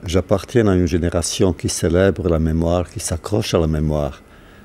J'appartiens à une génération qui célèbre la mémoire, qui s'accroche à la mémoire.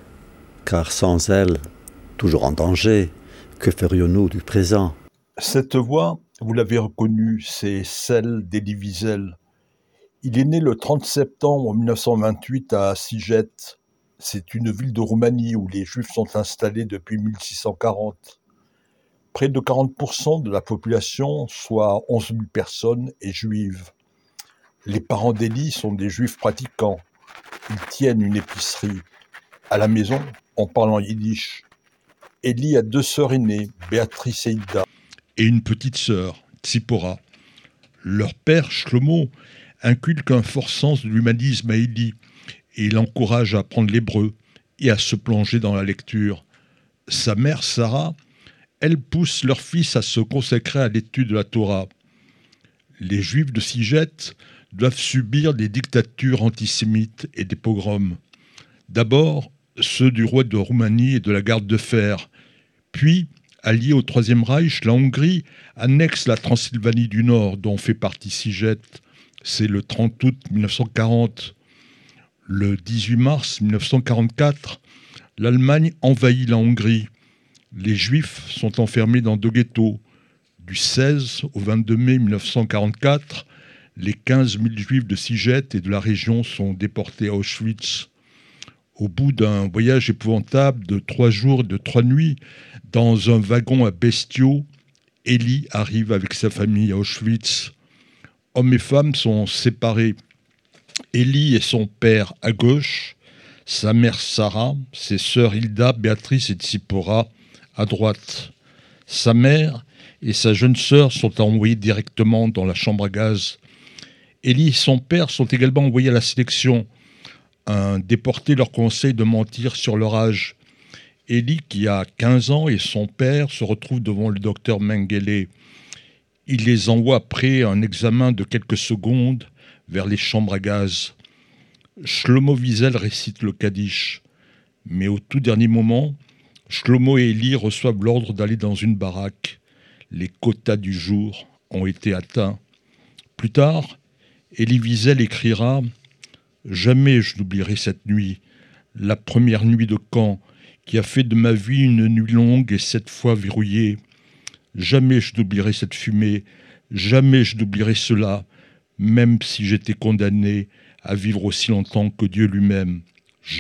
Car sans elle, toujours en danger, que ferions-nous du présent? Cette voix, vous l'avez reconnue, c'est celle d'Elie Wiesel. Il est né le 30 septembre 1928 à Sighet. C'est une ville de Roumanie où les Juifs sont installés depuis 1640. Près de 40% de la population, soit 11 000 personnes, est juive. Les parents d'Elie sont des Juifs pratiquants. Ils tiennent une épicerie. À la maison, on parle en yiddish. Elie a 2 sœurs aînées, Béatrice et Ida. Et une petite sœur, Tsipora. Leur père, Shlomo, inculque un fort sens de l'humanisme à Elie et l'encourage à apprendre l'hébreu et à se plonger dans la lecture. Sa mère, Sarah, elle pousse leur fils à se consacrer à l'étude de la Torah. Les Juifs de Sighet doivent subir des dictatures antisémites et des pogroms. D'abord, ceux du roi de Roumanie et de la garde de fer. Puis, alliée au Troisième Reich, la Hongrie annexe la Transylvanie du Nord, dont fait partie Sighet. C'est le 30 août 1940. Le 18 mars 1944, l'Allemagne envahit la Hongrie. Les Juifs sont enfermés dans 2 ghettos. Du 16 au 22 mai 1944, les 15 000 Juifs de Sighet et de la région sont déportés à Auschwitz. Au bout d'un voyage épouvantable de 3 jours et de 3 nuits, dans un wagon à bestiaux, Elie arrive avec sa famille à Auschwitz. Hommes et femmes sont séparés. Elie et son père à gauche, sa mère Sarah, ses sœurs Hilda, Béatrice et Tsipora à droite. Sa mère et sa jeune sœur sont envoyées directement dans la chambre à gaz. Elie et son père sont également envoyés à la sélection. Un déporté leur conseille de mentir sur leur âge. Elie, qui a 15 ans, et son père se retrouvent devant le docteur Mengele. Il les envoie après un examen de quelques secondes vers les chambres à gaz. Shlomo Wiesel récite le Kaddish. Mais au tout dernier moment, Shlomo et Elie reçoivent l'ordre d'aller dans une baraque. Les quotas du jour ont été atteints. Plus tard, Elie Wiesel écrira « Jamais je n'oublierai cette nuit, la première nuit de camp qui a fait de ma vie une nuit longue et 7 fois verrouillée. Jamais je n'oublierai cette fumée, jamais je n'oublierai cela, même si j'étais condamné à vivre aussi longtemps que Dieu lui-même. Jamais. »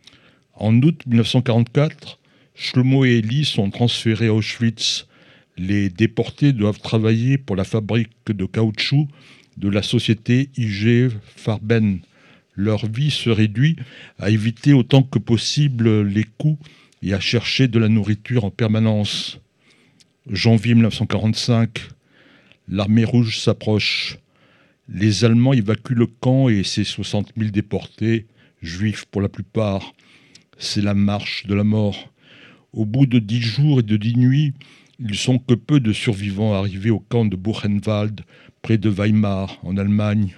En août 1944, Shlomo et Elie sont transférés à Auschwitz. Les déportés doivent travailler pour la fabrique de caoutchouc de la société IG Farben. Leur vie se réduit à éviter autant que possible les coups et à chercher de la nourriture en permanence. Janvier 1945, l'armée rouge s'approche. Les Allemands évacuent le camp et ses 60 000 déportés, juifs pour la plupart. C'est la marche de la mort. Au bout de 10 jours et de 10 nuits, ils sont que peu de survivants arrivés au camp de Buchenwald, près de Weimar, en Allemagne.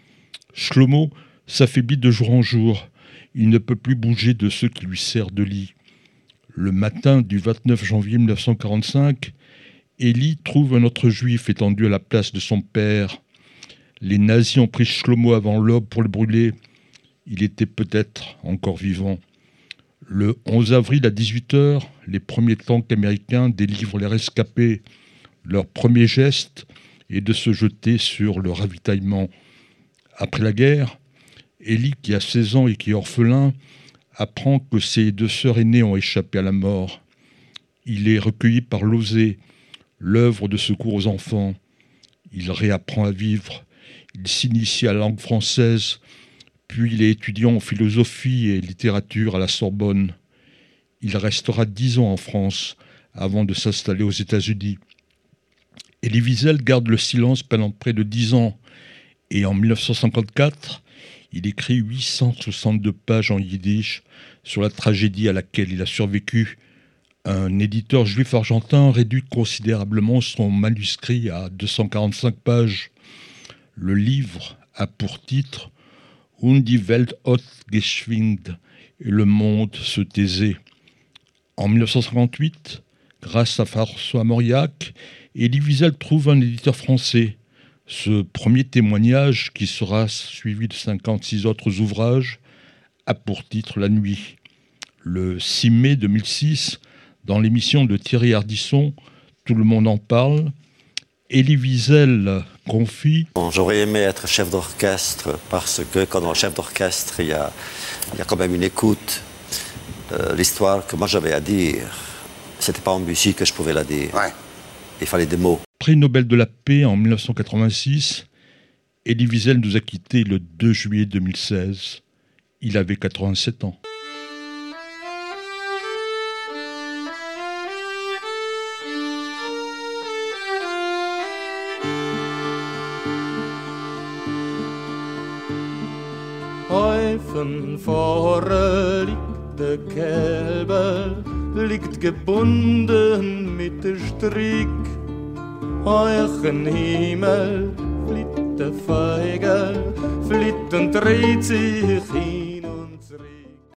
Shlomo s'affaiblit de jour en jour. Il ne peut plus bouger de ce qui lui sert de lit. Le matin du 29 janvier 1945, Elie trouve un autre juif étendu à la place de son père. Les nazis ont pris Shlomo avant l'aube pour le brûler. Il était peut-être encore vivant. Le 11 avril à 18h, les premiers tanks américains délivrent les rescapés. Leur premier geste est de se jeter sur le ravitaillement. Après la guerre, Elie, qui a 16 ans et qui est orphelin, apprend que ses 2 sœurs aînées ont échappé à la mort. Il est recueilli par l'OSE, l'œuvre de secours aux enfants. Il réapprend à vivre. Il s'initie à la langue française, puis il est étudiant en philosophie et littérature à la Sorbonne. Il restera 10 ans en France avant de s'installer aux États-Unis. Elie Wiesel garde le silence pendant près de 10 ans et en 1954, il écrit 862 pages en yiddish sur la tragédie à laquelle il a survécu. Un éditeur juif argentin réduit considérablement son manuscrit à 245 pages. Le livre a pour titre « Und die Welt hat geschwind » et le monde se taisait. En 1958, grâce à François Mauriac, Elie Wiesel trouve un éditeur français. Ce premier témoignage, qui sera suivi de 56 autres ouvrages, a pour titre La Nuit. Le 6 mai 2006, dans l'émission de Thierry Ardisson, Tout le monde en parle, Elie Wiesel confie: J'aurais aimé être chef d'orchestre parce que quand on est chef d'orchestre, il y a quand même une écoute. L'histoire que moi j'avais à dire, c'était pas en musique que je pouvais la dire. Ouais. Il fallait des mots. Prix Nobel de la paix en 1986, Elie Wiesel nous a quittés le 2 juillet 2016. Il avait 87 ans. Häufen vorne liegt der Kälber, liegt gebunden mit der Strick. Heuchen Himmel flitt der Feigel, flitt und dreht sich hin.